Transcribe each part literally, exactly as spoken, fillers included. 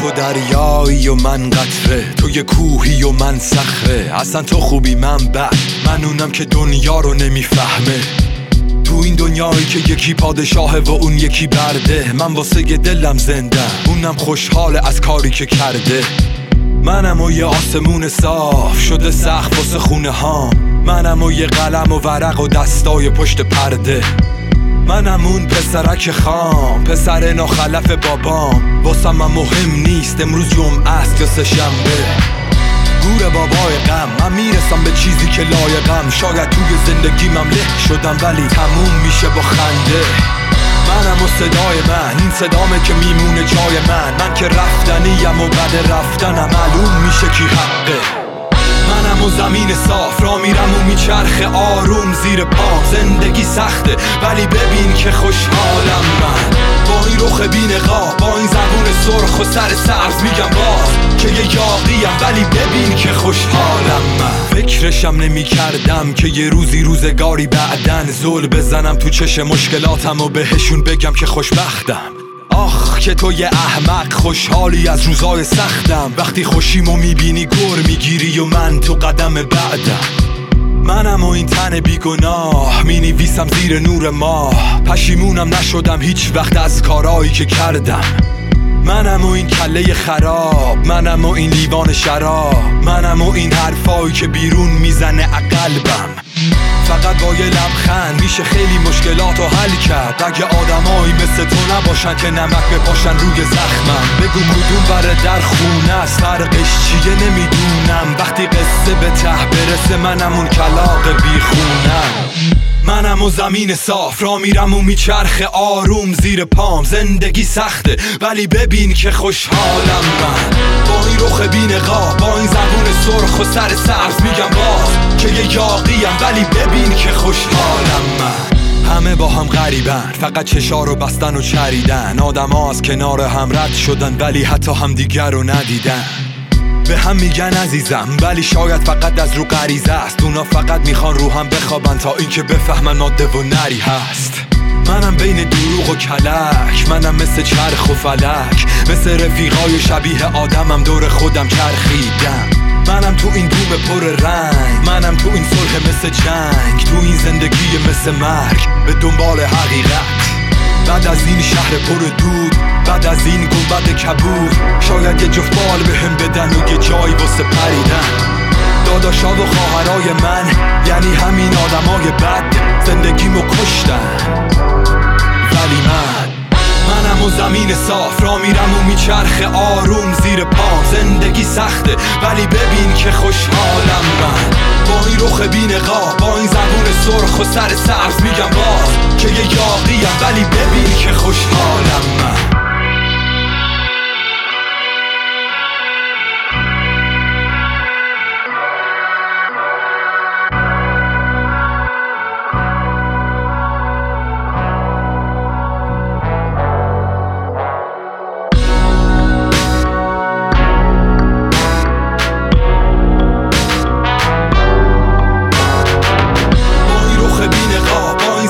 تو دریایی و من قطره، تو یه کوهی و من صخره. اصلا تو خوبی من بد، من اونم که دنیا رو نمیفهمه. تو این دنیایی که یکی پادشاهه و اون یکی برده، من واسه دلم زنده، اونم خوشحاله از کاری که کرده. منم و یه آسمون صاف شده سقف واسه خونه هام، منم و یه قلم و ورق و دستای پشت پرده. منم اون پسرک خام، پسر ناخلف بابام. واسم من مهم نیست امروز جمعه است یا سه شنبه. گور بابای غم، من میرسم به چیزی که لایقم. شاید توی زندگیمم له شدم ولی تموم میشه با خنده. منم و صدای من، این صدامه که میمونه جای من. من که رفتنیم و بعد رفتنم معلوم میشه کی حقه. منم و زمین صاف را میرم و میچرخه آروم زیر پام. زندگی سخته ولی ببین که خوشحالم من. با این رخ بی نقاب، با این زبون سرخ و سر سبز میگم باز که یه یاقیم ولی ببین که خوشحالم من. فکرشم نمی کردم که یه روزی روزگاری بعدن زل بزنم تو چش مشکلاتم و بهشون بگم که خوشبختم. آخ که تو یه احمق خوشحالی از روزای سختم. وقتی خوشیمو میبینی گر میگیری و من تو قدم بعدم. منم و این تن بیگناه مینویسم زیر نور ماه. پشیمونم نشدم هیچ وقت از کارایی که کردم. منم و این کله خراب، منم و این لیوان شراب، منم و این حرفایی که بیرون میزنه قلبم. فقط با یه لبخند میشه خیلی مشکلاتو حل کرد. اگه آدمایی مثل تو نباشن که نمک بپاشن روی زخمم. بگو کدوم بره در خونه است، فرقش چیه نمیدونم. وقتی قصه به ته برسه منم اون کلاغ بیخونم. منم و زمین صاف را میرم و میچرخه آروم زیر پام. زندگی سخته ولی ببین که خوشحالم من. با این رخ بی نقاب، با این زبون سرخ و سر سبز میگم باز که یه یاقیم ولی ببین که خوشحالم من. همه با هم غریبن، فقط چشا رو بستن و چریدن. آدم ها از کنار هم رد شدن ولی حتی هم دیگر رو ندیدن. به هم میگن عزیزم ولی شاید فقط از رو غریزه است. اونا فقط میخوان رو هم بخوابن تا اینکه بفهمن ماده و نری هست. منم بین دروغ و کلک، منم مثل چرخ و فلک. مثل رفیقای شبیه آدمم دور خودم چرخیدم. منم تو این بوم پر رنگ، منم تو این صلح مثل جنگ. تو این زندگی مثل مرگ به دنبال حقیقت. بعد از این شهر پر دود، بعد از این گنبد کبود، شاید یه جفت بال بهم بدن و یه جایی واسه پریدن. داداشا و خواهرای من یعنی همین آدمای بد زندگیمو کشتن. ولی من منم و زمین صاف را میرم و میچرخه آروم زیر پام. زندگی سخته ولی ببین که خوشحالم من. با این رخ بی نقاب، با این زبون سرخ و سر سبز میگم باز که یه یاقیم ولی ببین که خوشحالم من.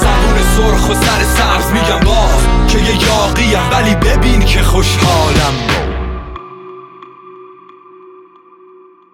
سرخ و سر سبز میگم باز که یه یاقیم ولی ببین که خوشحالم.